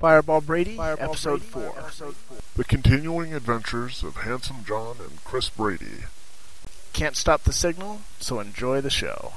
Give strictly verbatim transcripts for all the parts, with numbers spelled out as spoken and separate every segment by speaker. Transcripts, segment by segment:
Speaker 1: Fireball Brady,
Speaker 2: Fireball
Speaker 1: episode,
Speaker 2: Brady
Speaker 1: four.
Speaker 2: episode four.
Speaker 3: The continuing adventures of Handsome John and Chris Brady.
Speaker 1: Can't stop the signal, so enjoy the show.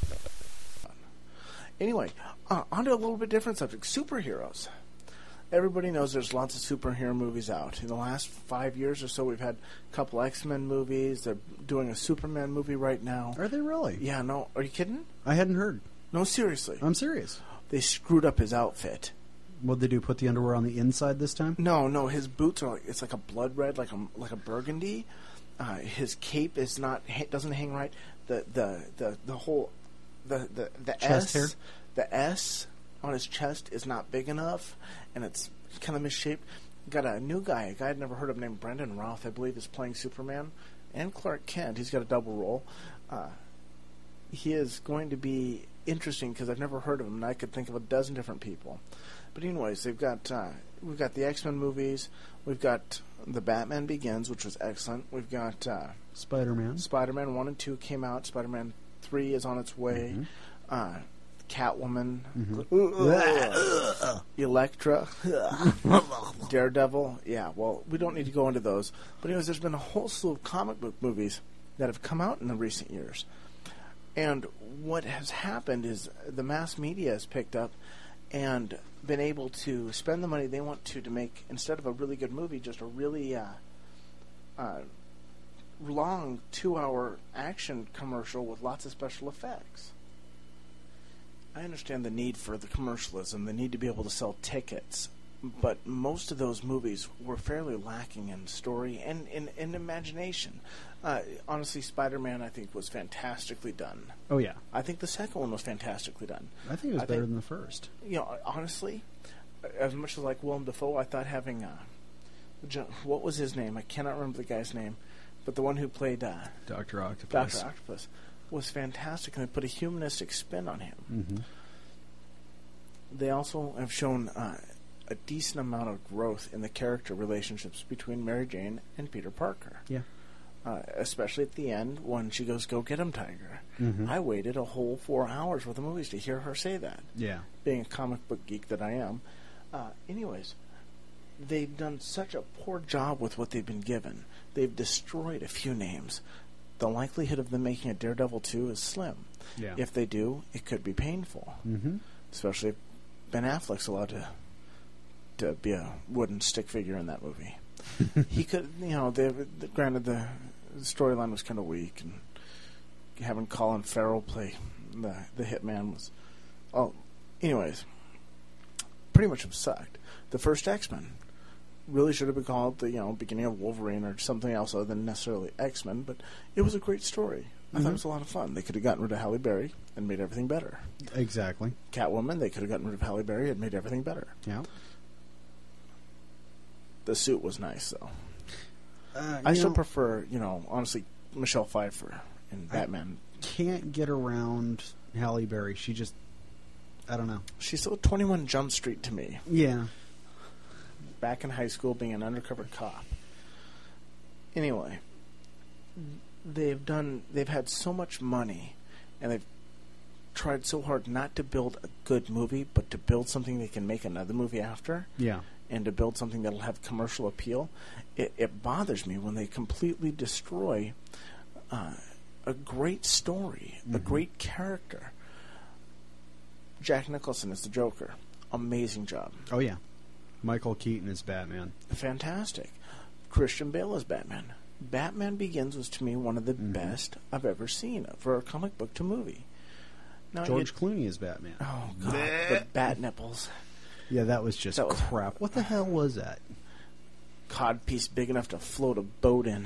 Speaker 2: Anyway, uh, on to a little bit different subject. Superheroes. Everybody knows there's lots of superhero movies out. In the last five years or so, we've had a couple X-Men movies. They're doing a Superman movie right now.
Speaker 4: Are they really?
Speaker 2: Yeah, no. Are you kidding?
Speaker 4: I hadn't heard.
Speaker 2: No, seriously.
Speaker 4: I'm serious.
Speaker 2: They screwed up his outfit.
Speaker 4: What'd they do? Put the underwear on the inside this time?
Speaker 2: No, no. His boots are like, it's like a blood red, like a like a burgundy. Uh, his cape is not doesn't hang right. The the the, the whole the the the
Speaker 4: Chest
Speaker 2: S
Speaker 4: hair?
Speaker 2: the S on his chest is not big enough, and it's kind of misshaped. Got a new guy, a guy I'd never heard of named Brendan Routh, I believe, is playing Superman and Clark Kent. He's got a double role. Uh, he is going to be interesting because I've never heard of him, and I could think of a dozen different people. But anyways, they've got uh, we've got the X-Men movies. We've got the Batman Begins, which was excellent. We've got uh,
Speaker 4: Spider-Man.
Speaker 2: Spider-Man one and two came out. Spider-Man three is on its way.
Speaker 4: Mm-hmm.
Speaker 2: Uh, Catwoman,
Speaker 4: Mm-hmm.
Speaker 2: Elektra, Daredevil. Yeah, well, we don't need to go into those. But anyways, there's been a whole slew of comic book movies that have come out in the recent years. And what has happened is the mass media has picked up and been able to spend the money they want to to make, instead of a really good movie, just a really uh, uh, long two-hour action commercial with lots of special effects. I understand the need for the commercialism, the need to be able to sell tickets, but most of those movies were fairly lacking in story and in, in imagination. Uh, honestly, Spider-Man, I think, was fantastically done.
Speaker 4: Oh, yeah.
Speaker 2: I think the second one was fantastically done.
Speaker 4: I think it was
Speaker 2: I
Speaker 4: better
Speaker 2: think,
Speaker 4: than the first.
Speaker 2: You know, honestly, as much as like Willem Dafoe, I thought having uh, John, what was his name? I cannot remember the guy's name, but the one who played uh,
Speaker 4: Doctor Octopus.
Speaker 2: Doctor Octopus was fantastic, and they put a humanistic spin on him.
Speaker 4: Mm-hmm.
Speaker 2: They also have shown uh, a decent amount of growth in the character relationships between Mary Jane and Peter Parker.
Speaker 4: Yeah.
Speaker 2: Uh, especially at the end when she goes, "Go get him, Tiger."
Speaker 4: Mm-hmm.
Speaker 2: I waited a whole four hours for the movies to hear her say that.
Speaker 4: Yeah.
Speaker 2: Being a comic book geek that I am. Uh, anyways, they've done such a poor job with what they've been given. They've destroyed a few names. The likelihood of them making a Daredevil two is slim.
Speaker 4: Yeah.
Speaker 2: If they do, it could be painful.
Speaker 4: Mm-hmm.
Speaker 2: Especially if Ben Affleck's allowed to to be a wooden stick figure in that movie. He could, you know, they, granted the, the storyline was kind of weak, and having Colin Farrell play the the hitman was, oh, anyways, pretty much have sucked. The first X-Men really should have been called the, you know, beginning of Wolverine or something else other than necessarily X-Men, but it was a great story. I
Speaker 4: Mm-hmm.
Speaker 2: thought it was a lot of fun. They could have gotten rid of Halle Berry and made everything better.
Speaker 4: Exactly.
Speaker 2: Catwoman, they could have gotten rid of Halle Berry and made everything better.
Speaker 4: Yeah.
Speaker 2: The suit was nice, though.
Speaker 4: Uh,
Speaker 2: I
Speaker 4: you
Speaker 2: still
Speaker 4: know,
Speaker 2: prefer, you know, honestly, Michelle Pfeiffer in Batman.
Speaker 4: can't get around Halle Berry. She just, I don't know.
Speaker 2: She's still twenty-one Jump Street to me.
Speaker 4: Yeah.
Speaker 2: Back in high school, being an undercover cop. Anyway, they've done. They've had so much money, and they've tried so hard not to build a good movie, but to build something they can make another movie after.
Speaker 4: Yeah.
Speaker 2: And to build something that'll have commercial appeal. It, it bothers me when they completely destroy uh, a great story,
Speaker 4: Mm-hmm.
Speaker 2: a great character. Jack Nicholson is the Joker. Amazing job.
Speaker 4: Oh, yeah. Michael Keaton is Batman.
Speaker 2: Fantastic. Christian Bale is Batman. Batman Begins was, to me, one of the
Speaker 4: Mm-hmm.
Speaker 2: best I've ever seen for a comic book to movie. Now,
Speaker 4: George
Speaker 2: you-
Speaker 4: Clooney is Batman.
Speaker 2: Oh, God. The bat nipples.
Speaker 4: Yeah, that was just
Speaker 2: That was-
Speaker 4: crap. What the hell was that?
Speaker 2: Codpiece big enough to float a boat in.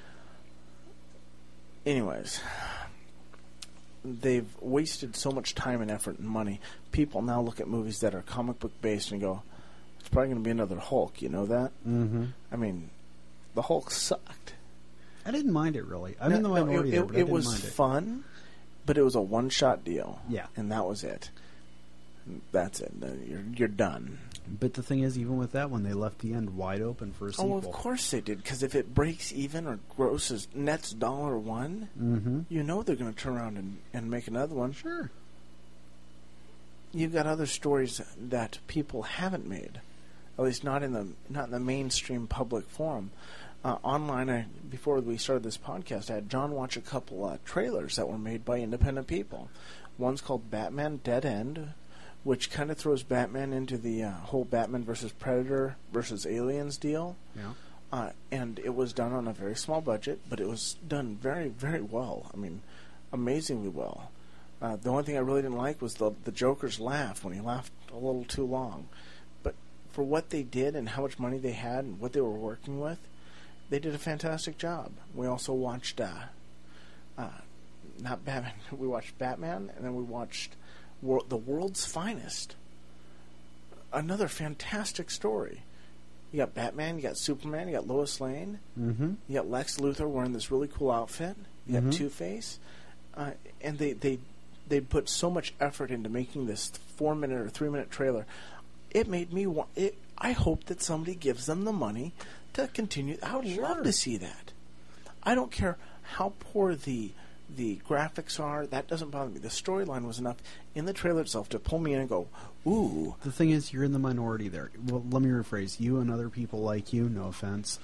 Speaker 2: Anyways, they've wasted so much time and effort and money. People now look at movies that are comic book based and go, it's probably going to be another Hulk, you know that?
Speaker 4: Mm-hmm.
Speaker 2: I mean, the Hulk sucked.
Speaker 4: I didn't mind it, really. I'm in the
Speaker 2: No, no,
Speaker 4: minority
Speaker 2: it,
Speaker 4: there,
Speaker 2: it,
Speaker 4: but I
Speaker 2: it
Speaker 4: didn't
Speaker 2: was
Speaker 4: mind it.
Speaker 2: fun, but it was a one-shot deal.
Speaker 4: Yeah.
Speaker 2: And that was it. That's it. You're, you're done.
Speaker 4: But the thing is, even with that one, they left the end wide open for a sequel.
Speaker 2: Oh, of course they did, because if it breaks even or grosses nets dollar one,
Speaker 4: Mm-hmm.
Speaker 2: you know they're going to turn around and, and make another one.
Speaker 4: Sure.
Speaker 2: You've got other stories that people haven't made. at least not in the not in the mainstream public forum. Uh, online, I, before we started this podcast, I had John watch a couple uh, trailers that were made by independent people. One's called Batman Dead End, which kind of throws Batman into the uh, whole Batman versus Predator versus Aliens deal.
Speaker 4: Yeah.
Speaker 2: Uh, and it was done on a very small budget, but it was done very, very well. I mean, amazingly well. Uh, the only thing I really didn't like was the the Joker's laugh when he laughed a little too long. But for what they did and how much money they had and what they were working with, they did a fantastic job. We also watched, uh, uh, not Batman, we watched Batman, and then we watched Wor- The World's Finest. Another fantastic story. You got Batman, you got Superman, you got Lois Lane,
Speaker 4: Mm-hmm.
Speaker 2: you got Lex Luthor wearing this really cool outfit, you got
Speaker 4: Mhm.
Speaker 2: Two-Face, uh, and they, they, they put so much effort into making this four-minute or three-minute trailer. It made me want... It, I hope that somebody gives them the money to continue. I would
Speaker 4: Sure.
Speaker 2: love to see that. I don't care how poor the the graphics are. That doesn't bother me. The storyline was enough in the trailer itself to pull me in and go, ooh.
Speaker 4: The thing is, you're in the minority there. Well, let me rephrase. You and other people like you, no offense,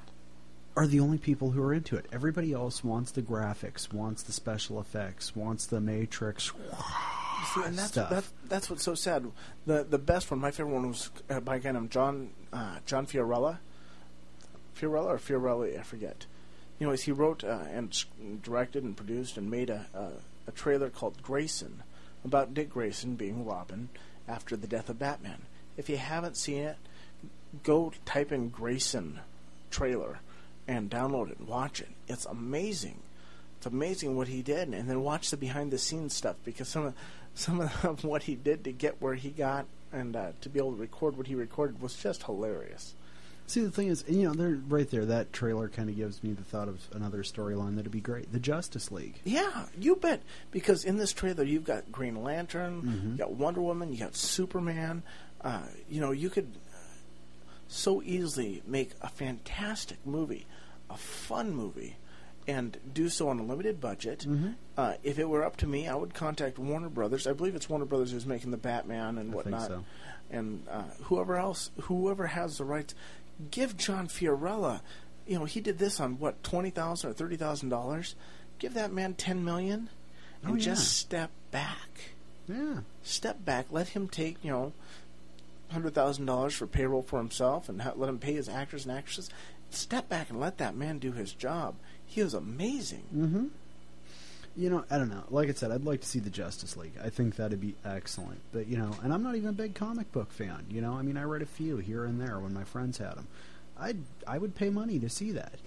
Speaker 4: are the only people who are into it. Everybody else wants the graphics, wants the special effects, wants the Matrix
Speaker 2: See, and that's,
Speaker 4: stuff.
Speaker 2: that's that's what's so sad. The the best one, my favorite one, was uh, by a guy named John uh, John Fiorella. Fiorella or Fiorelli, I forget. Anyways, he wrote uh, and s- directed and produced and made a, a a trailer called Grayson, about Dick Grayson being Robin after the death of Batman. If you haven't seen it, go type in Grayson trailer and download it and watch it. It's amazing. It's amazing what he did, and then watch the behind the scenes stuff, because some of some of what he did to get where he got and uh, to be able to record what he recorded was just hilarious.
Speaker 4: See, the thing is, you know, they're right there. That trailer kind of gives me the thought of another storyline that'd be great: the Justice League.
Speaker 2: Yeah, you bet. Because in this trailer, you've got Green Lantern,
Speaker 4: Mhm.
Speaker 2: you got Wonder Woman, you got Superman. Uh, you know, you could so easily make a fantastic movie, a fun movie, and do so on a limited budget.
Speaker 4: Mhm.
Speaker 2: Uh, if it were up to me, I would contact Warner Brothers. I believe it's Warner Brothers who's making the Batman and
Speaker 4: I think
Speaker 2: whatnot,
Speaker 4: so.
Speaker 2: and uh, whoever else, whoever has the rights, give John Fiorella. You know, he did this on what twenty thousand or thirty thousand dollars. Give that man ten million, and
Speaker 4: Oh, yeah.
Speaker 2: just step back.
Speaker 4: Yeah.
Speaker 2: Step back. Let him take you know hundred thousand dollars for payroll for himself, and ha- let him pay his actors and actresses. Step back and let that man do his job. He was amazing.
Speaker 4: Mm-hmm. You know, I don't know. Like I said, I'd like to see the Justice League. I think that'd be excellent. But, you know, and I'm not even a big comic book fan. You know, I mean, I read a few here and there when my friends had them. I'd, I would pay money to see that.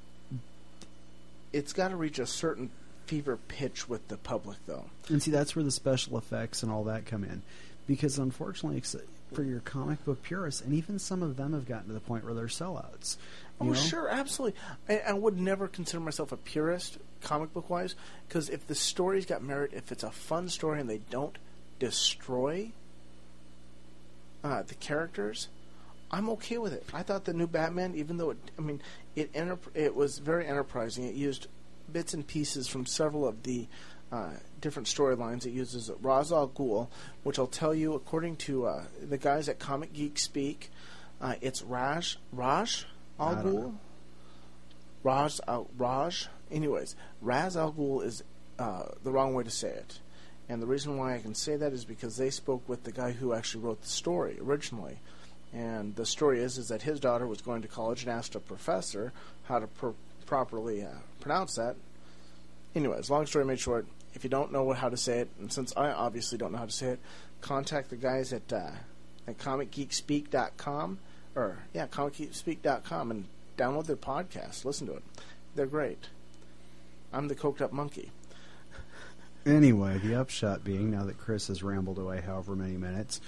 Speaker 2: It's got to reach a certain fever pitch with the public, though.
Speaker 4: And see, that's where the special effects and all that come in. Because, unfortunately, ex- for your comic book purists, and even some of them have gotten to the point where they're sellouts. You
Speaker 2: Oh,
Speaker 4: know?
Speaker 2: sure, absolutely. I, I would never consider myself a purist, comic book wise, because if the story's got merit, if it's a fun story and they don't destroy uh, the characters, I'm okay with it. I thought the new Batman, even though it, I mean, it enter- it was very enterprising. It used bits and pieces from several of the uh, different storylines. It uses Ra's al Ghul, which I'll tell you, according to uh, the guys at Comic Geek Speak, uh, it's Raj Raj. Al
Speaker 4: I don't
Speaker 2: Ghul?
Speaker 4: know.
Speaker 2: Raj Al Raj. Anyways, Raz Al Ghul is uh, the wrong way to say it, and the reason why I can say that is because they spoke with the guy who actually wrote the story originally, and the story is is that his daughter was going to college and asked a professor how to pr- properly uh, pronounce that. Anyways, long story made short, if you don't know what, how to say it, and since I obviously don't know how to say it, contact the guys at uh, at comic geek speak dot com. Or, yeah, comic geek speak dot com and download their podcast. Listen to it. They're great. I'm the coked up monkey.
Speaker 4: Anyway, the upshot being, now that Chris has rambled away however many minutes,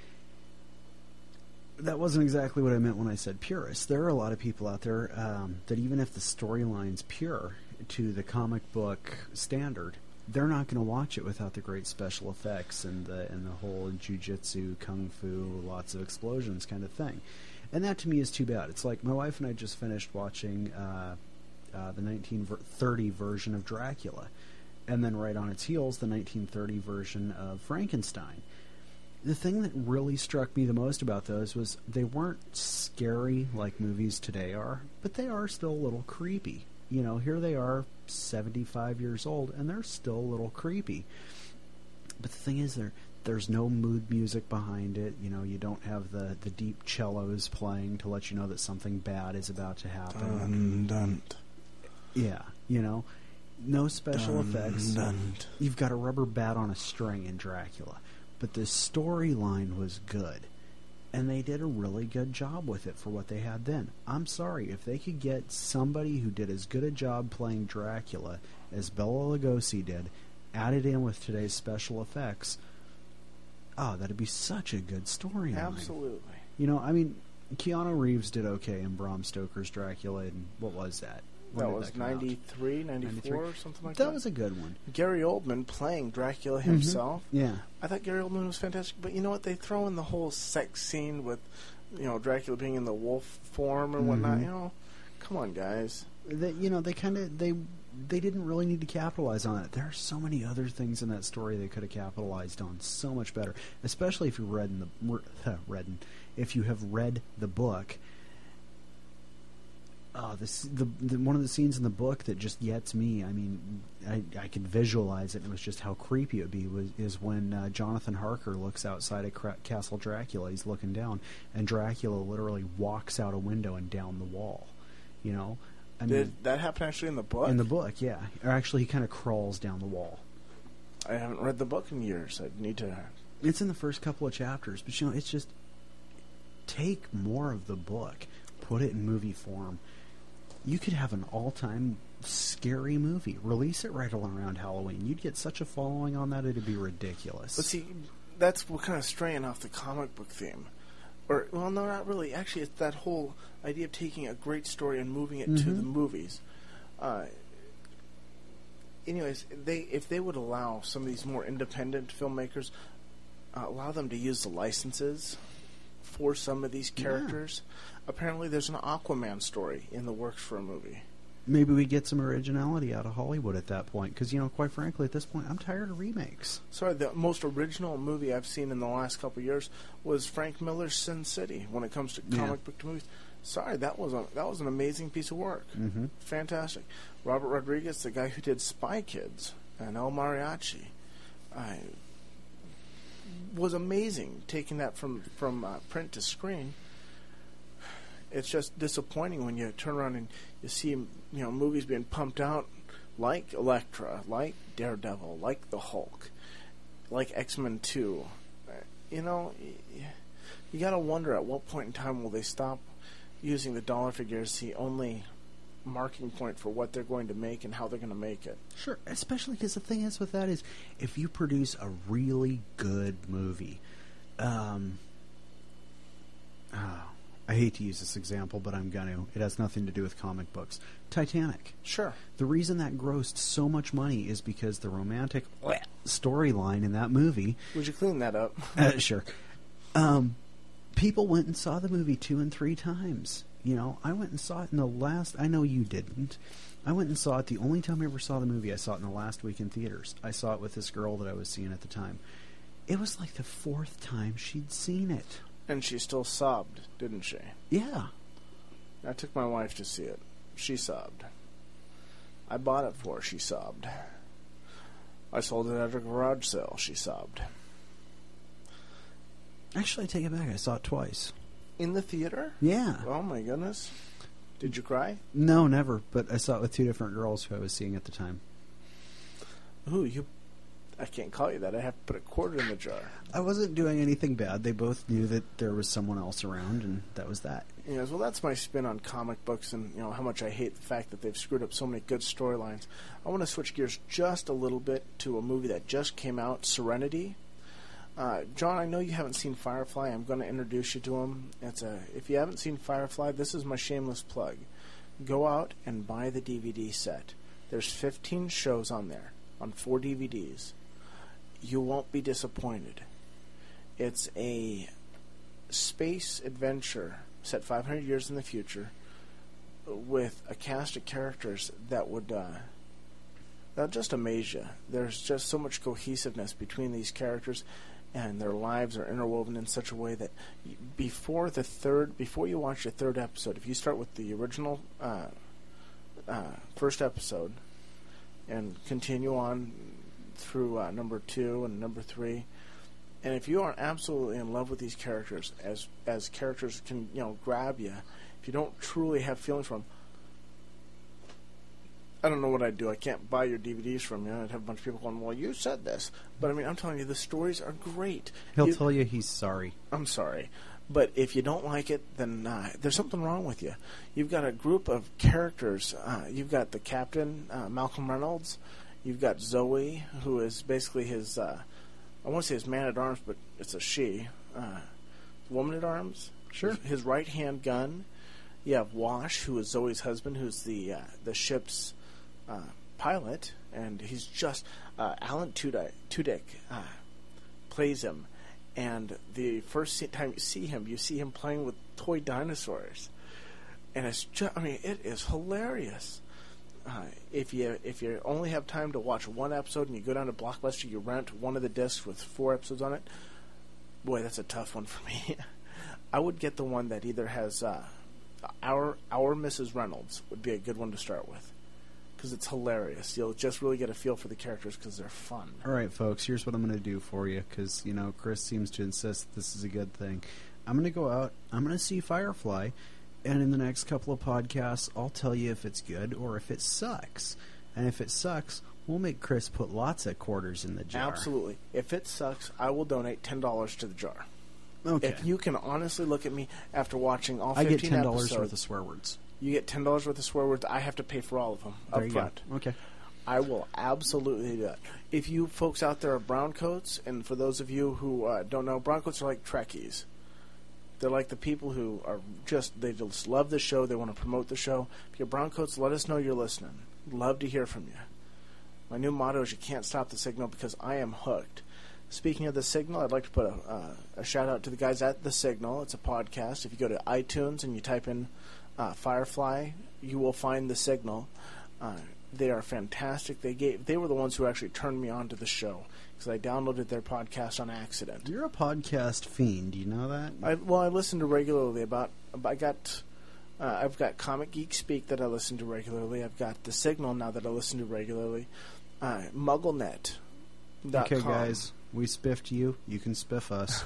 Speaker 4: that wasn't exactly what I meant when I said purist. There are a lot of people out there um, that even if the storyline's pure to the comic book standard, they're not going to watch it without the great special effects and the and the whole jujitsu, kung fu, lots of explosions kind of thing. And that to me is too bad. It's like my wife and I just finished watching uh, uh, the nineteen thirty version of Dracula, and then right on its heels, the nineteen thirty version of Frankenstein. The thing that really struck me the most about those was they weren't scary like movies today are, but they are still a little creepy. You know, here they are, seventy-five years old, and they're still a little creepy. But the thing is, there there's no mood music behind it. You know, you don't have the, the deep cellos playing to let you know that something bad is about to happen.
Speaker 2: Dun, dun.
Speaker 4: Yeah, you know, no special
Speaker 2: Dun,
Speaker 4: effects.
Speaker 2: dun.
Speaker 4: You've got a rubber bat on a string in Dracula. But the storyline was good. And they did a really good job with it for what they had then. I'm sorry, if they could get somebody who did as good a job playing Dracula as Bela Lugosi did, added in with today's special effects, oh, that'd be such a good storyline.
Speaker 2: Absolutely.
Speaker 4: You know, I mean, Keanu Reeves did okay in Bram Stoker's Dracula, and what was that? When
Speaker 2: That
Speaker 4: did
Speaker 2: was
Speaker 4: come out?
Speaker 2: ninety-three, ninety-four, or something like
Speaker 4: That
Speaker 2: that.
Speaker 4: was a good one.
Speaker 2: Gary Oldman playing Dracula himself.
Speaker 4: Yeah.
Speaker 2: I thought Gary Oldman was fantastic, but you know what? They throw in the whole sex scene with, you know, Dracula being in the wolf form or whatnot.
Speaker 4: Mhm.
Speaker 2: You know, come on, guys.
Speaker 4: They, you know, they kind of they they didn't really need to capitalize on it. There are so many other things in that story they could have capitalized on so much better, especially if you read in the read in, if you have read the book. Oh, this the, the one of the scenes in the book that just gets me. I mean, I I could visualize it. It was just how creepy it would be. Was is when uh, Jonathan Harker looks outside of Cra- Castle Dracula. He's looking down, and Dracula literally walks out a window and down the wall. You know, I mean,
Speaker 2: Did that happen actually in the book?
Speaker 4: in the book, yeah. Or actually, he kind of crawls down the wall.
Speaker 2: I haven't read the book in years. I need to.
Speaker 4: It's in the first couple of chapters, but you know, it's just take more of the book, put it in movie form. You could have an all-time scary movie. Release it right around Halloween. You'd get such a following on that, it'd be ridiculous.
Speaker 2: But see, that's what kind of straying off the comic book theme. Or, well, no, not really. Actually, it's that whole idea of taking a great story and moving it to
Speaker 4: Mhm.
Speaker 2: the movies. Uh, anyways, they if they would allow some of these more independent filmmakers, uh, allow them to use the licenses for some of these characters. Apparently, there's an Aquaman story in the works for a movie.
Speaker 4: Maybe we get some originality out of Hollywood at that point, because, you know, quite frankly, at this point, I'm tired of remakes.
Speaker 2: Sorry, the most original movie I've seen in the last couple of years was Frank Miller's Sin City. When it comes to
Speaker 4: Yeah.
Speaker 2: comic book movies, sorry, that was a, that was an amazing piece of work.
Speaker 4: Mm-hmm.
Speaker 2: Fantastic. Robert Rodriguez, the guy who did Spy Kids and El Mariachi, I was amazing. Taking that from from uh, print to screen. It's just disappointing when you turn around and you see, you know, movies being pumped out like Elektra, like Daredevil, like the Hulk, like X-Men two. Uh, You know, y- you got to wonder at what point in time will they stop using the dollar figure as the only marking point for what they're going to make and how they're going to make it.
Speaker 4: Sure, especially because the thing is with that is, if you produce a really good movie, um, oh, I hate to use this example, but I'm going to. It has nothing to do with comic books. Titanic.
Speaker 2: Sure.
Speaker 4: The reason that grossed so much money is because the romantic storyline in that movie.
Speaker 2: Would you clean that up?
Speaker 4: Uh, sure. Um, people went and saw the movie two and three times. You know, I went and saw it in the last... I know you didn't. I went and saw it. The only time I ever saw the movie, I saw it in the last week in theaters. I saw it with this girl that I was seeing at the time. It was like the fourth time she'd seen it.
Speaker 2: And she still sobbed, didn't she?
Speaker 4: Yeah.
Speaker 2: I took my wife to see it. She sobbed. I bought it for her. She sobbed. I sold it at a garage sale. She sobbed.
Speaker 4: Actually, I take it back. I saw it twice.
Speaker 2: In the theater?
Speaker 4: Yeah.
Speaker 2: Oh my goodness. Did you cry?
Speaker 4: No, never. But I saw it with two different girls who I was seeing at the time.
Speaker 2: Ooh, you... I can't call you that. I have to put a quarter in the jar.
Speaker 4: I wasn't doing anything bad. They both knew that there was someone else around, and that was that.
Speaker 2: Yes, well, that's my spin on comic books and, you know, how much I hate the fact that they've screwed up so many good storylines. I want to switch gears just a little bit to a movie that just came out, Serenity. Uh, John, I know you haven't seen Firefly. I'm going to introduce you to him. It's a, if you haven't seen Firefly, this is my shameless plug. Go out and buy the D V D set. There's fifteen shows on there, on four D V Ds. You won't be disappointed. It's a space adventure set five hundred years in the future with a cast of characters that would uh, that'll just amaze you. There's just so much cohesiveness between these characters, and their lives are interwoven in such a way that y- before the third, before you watch the third episode, if you start with the original uh, uh, first episode and continue on through uh, number two and number three, and if you aren't absolutely in love with these characters, as as characters can you know grab you, if you don't truly have feelings for them, I don't know what I'd do. I can't buy your D V Ds from you. I'd have a bunch of people going, well, you said this. But, I mean, I'm telling you, the stories are great.
Speaker 4: He'll
Speaker 2: you,
Speaker 4: tell you he's sorry.
Speaker 2: I'm sorry. But if you don't like it, then uh, there's something wrong with you. You've got a group of characters. Uh, you've got the captain, uh, Malcolm Reynolds. You've got Zoe, who is basically his, uh, I want to say his man-at-arms, but it's a she. Uh, woman-at-arms.
Speaker 4: Sure.
Speaker 2: His, his right-hand gun. You have Wash, who is Zoe's husband, who's the uh, the ship's Uh, pilot, and he's just uh, Alan Tudyk, Tudyk uh, plays him, and the first time you see him, you see him playing with toy dinosaurs, and it's just, I mean, it is hilarious. Uh, if you if you only have time to watch one episode and you go down to Blockbuster, you rent one of the discs with four episodes on it. Boy, that's a tough one for me. I would get the one that either has uh, our our Missus Reynolds would be a good one to start with, because it's hilarious. You'll just really get a feel for the characters because they're fun.
Speaker 4: All right, folks, here's what I'm going to do for you, because, you know, Chris seems to insist that this is a good thing. I'm going to go out, I'm going to see Firefly, and in the next couple of podcasts, I'll tell you if it's good or if it sucks. And if it sucks, we'll make Chris put lots of quarters in the jar.
Speaker 2: Absolutely. If it sucks, I will donate ten dollars to the jar.
Speaker 4: Okay.
Speaker 2: If you can honestly look at me after watching all
Speaker 4: I
Speaker 2: fifteen
Speaker 4: get ten dollars
Speaker 2: episodes,
Speaker 4: worth of swear words.
Speaker 2: you get ten dollars worth of swear words. I have to pay for all of them
Speaker 4: There
Speaker 2: up
Speaker 4: you
Speaker 2: front.
Speaker 4: go. Okay.
Speaker 2: I will absolutely do that. If you folks out there are browncoats, and for those of you who uh, don't know, browncoats are like Trekkies. They're like the people who are just, they just love the show. They want to promote the show. If you're browncoats, let us know you're listening. Love to hear from you. My new motto is you can't stop the signal, because I am hooked. Speaking of The Signal, I'd like to put a, uh, a shout-out to the guys at The Signal. It's a podcast. If you go to iTunes and you type in uh, Firefly, you will find The Signal. Uh, they are fantastic. They gave they were the ones who actually turned me on to the show, because I downloaded their podcast on accident.
Speaker 4: You're a podcast fiend. Do you know that?
Speaker 2: I, well, I listen to regularly about. I got. Uh, I've got Comic Geek Speak that I listen to regularly. I've got The Signal now that I listen to regularly. Uh, MuggleNet.
Speaker 4: Okay, guys, we spiffed you. You can spiff us.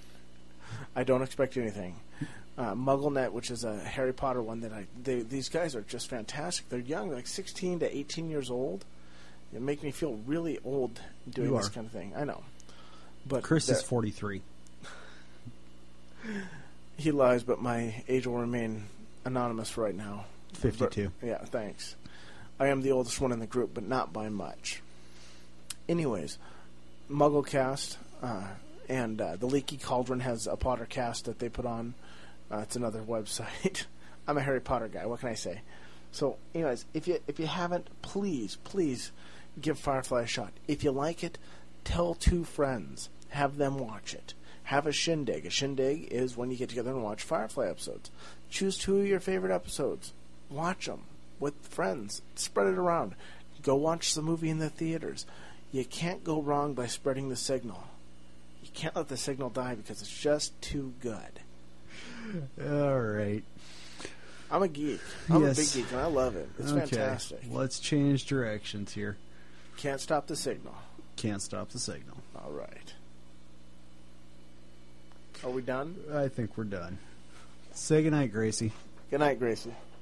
Speaker 2: I don't expect anything. Uh, MuggleNet, which is a Harry Potter one that I. They, these guys are just fantastic. They're young, like sixteen to eighteen years old. It makes me feel really old doing
Speaker 4: You
Speaker 2: this
Speaker 4: are.
Speaker 2: kind of thing. I know, but
Speaker 4: Chris is
Speaker 2: the-
Speaker 4: forty-three.
Speaker 2: He lies, but my age will remain anonymous right now.
Speaker 4: fifty-two.
Speaker 2: But, yeah, thanks. I am the oldest one in the group, but not by much. Anyways, MuggleCast uh, and uh, the Leaky Cauldron has a Potter cast that they put on. Uh, it's another website. I'm a Harry Potter guy. What can I say? So, anyways, if you if you haven't, please, please give Firefly a shot. If you like it, tell two friends. Have them watch it. Have a shindig. A shindig is when you get together and watch Firefly episodes. Choose two of your favorite episodes. Watch them with friends. Spread it around. Go watch the movie in the theaters. You can't go wrong by spreading the signal. You can't let the signal die because it's just too good.
Speaker 4: All right.
Speaker 2: I'm a geek. I'm
Speaker 4: Yes.
Speaker 2: a big geek, and I love it. It's
Speaker 4: Okay.
Speaker 2: fantastic.
Speaker 4: Let's change directions here.
Speaker 2: Can't stop the signal.
Speaker 4: Can't stop the signal.
Speaker 2: All right. Are we done?
Speaker 4: I think we're done. Say goodnight, Gracie.
Speaker 2: Good night, Gracie.